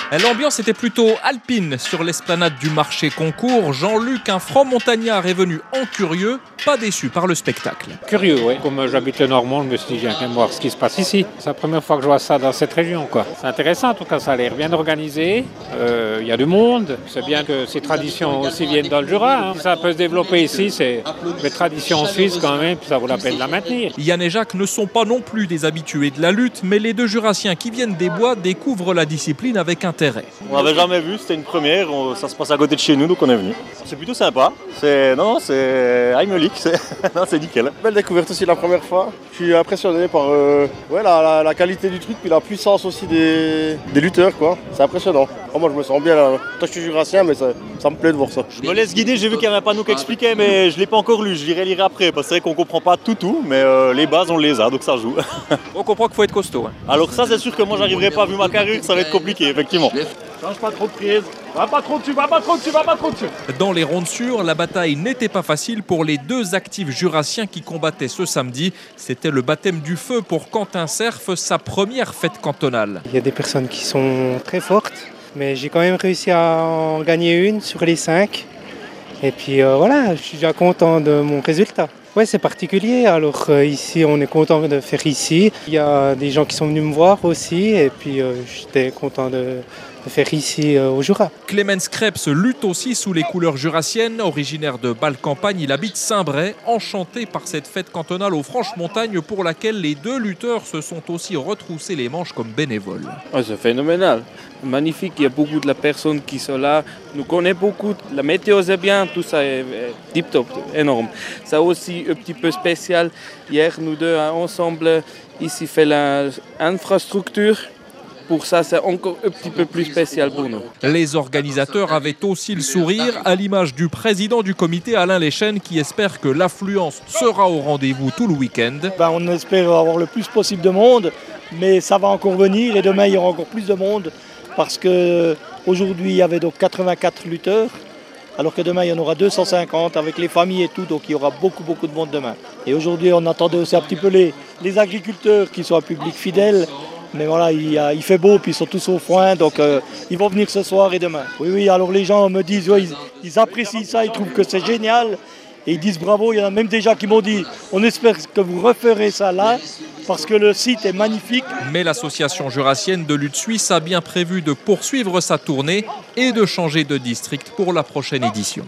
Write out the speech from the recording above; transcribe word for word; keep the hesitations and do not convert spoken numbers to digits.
L'ambiance était plutôt alpine sur l'esplanade du marché concours. Jean-Luc, un franc montagnard, est venu en curieux, pas déçu par le spectacle. Curieux, oui. Comme j'habite le Normand, je me suis dit, je viens voir ce qui se passe ici. C'est la première fois que je vois ça dans cette région, quoi. C'est intéressant, en tout cas, ça a l'air bien organisé. Il euh, y a du monde. C'est bien que ces traditions aussi viennent dans le Jura. Hein. Si ça peut se développer ici, c'est des traditions suisses quand même, puis ça vaut la peine de la maintenir. Yann et Jacques ne sont pas non plus des habitués de la lutte, mais les deux Jurassiens qui viennent des bois découvrent la discipline avec intérêt. On n'avait jamais vu, c'était une première, on, ça se passe à côté de chez nous, donc on est venu. C'est plutôt sympa, c'est, non, c'est Heimlich, c'est, non, c'est nickel. Belle découverte aussi la première fois, je suis impressionné par euh, ouais, la, la, la qualité du truc, puis la puissance aussi des, des lutteurs, quoi. C'est impressionnant. Oh, moi je me sens bien là, toi je suis jurassien, mais ça, ça me plaît de voir ça. Je me laisse guider, j'ai vu qu'il y avait un panneau qui expliquait, mais je ne l'ai pas encore lu, je l'irai lire après, parce que c'est vrai qu'on ne comprend pas tout tout, mais euh, les bases on les a, donc ça joue. On comprend qu'il faut être costaud. Hein. Alors ça c'est sûr que moi j'arriverai pas, vu ma carrure, ça va être compliqué, effectivement. Change pas trop de prise, va pas trop dessus, va pas trop dessus, va pas trop dessus. Dans les rondes sûres, la bataille n'était pas facile pour les deux actifs jurassiens qui combattaient ce samedi. C'était le baptême du feu pour Quentin Cerf, sa première fête cantonale. Il y a des personnes qui sont très fortes, mais j'ai quand même réussi à en gagner une sur les cinq. Et puis euh, voilà, je suis déjà content de mon résultat. Ouais, c'est particulier. Alors euh, ici, on est content de faire ici. Il y a des gens qui sont venus me voir aussi, et puis euh, j'étais content de, de faire ici euh, au Jura. Clemens Krebs lutte aussi sous les couleurs jurassiennes. Originaire de Bâle-Campagne, il habite Saint-Bray, enchanté par cette fête cantonale aux Franches-Montagnes pour laquelle les deux lutteurs se sont aussi retroussés les manches comme bénévoles. Oh, c'est phénoménal, magnifique. Il y a beaucoup de personnes qui sont là. Nous connaissons beaucoup. La météo c'est bien, tout ça est tip top, énorme. Ça aussi un petit peu spécial. Hier, nous deux ensemble ici fait l'infrastructure. Pour ça, c'est encore un petit peu plus spécial pour nous. Les organisateurs avaient aussi le sourire, à l'image du président du comité, Alain Léchenne, qui espère que l'affluence sera au rendez-vous tout le week-end. Ben, on espère avoir le plus possible de monde, mais ça va encore venir et demain, il y aura encore plus de monde parce qu'aujourd'hui, il y avait donc quatre-vingt-quatre lutteurs, alors que demain, il y en aura deux cent cinquante avec les familles et tout, donc il y aura beaucoup, beaucoup de monde demain. Et aujourd'hui, on attendait aussi un petit peu les, les agriculteurs qui sont un public fidèle. Mais voilà, il, il fait beau, puis ils sont tous au foin, donc euh, ils vont venir ce soir et demain. Oui, oui, alors les gens me disent, ouais, ils, ils apprécient ça, ils trouvent que c'est génial. Et ils disent bravo, il y en a même déjà qui m'ont dit, on espère que vous referez ça là, parce que le site est magnifique. Mais l'association jurassienne de lutte suisse a bien prévu de poursuivre sa tournée et de changer de district pour la prochaine édition.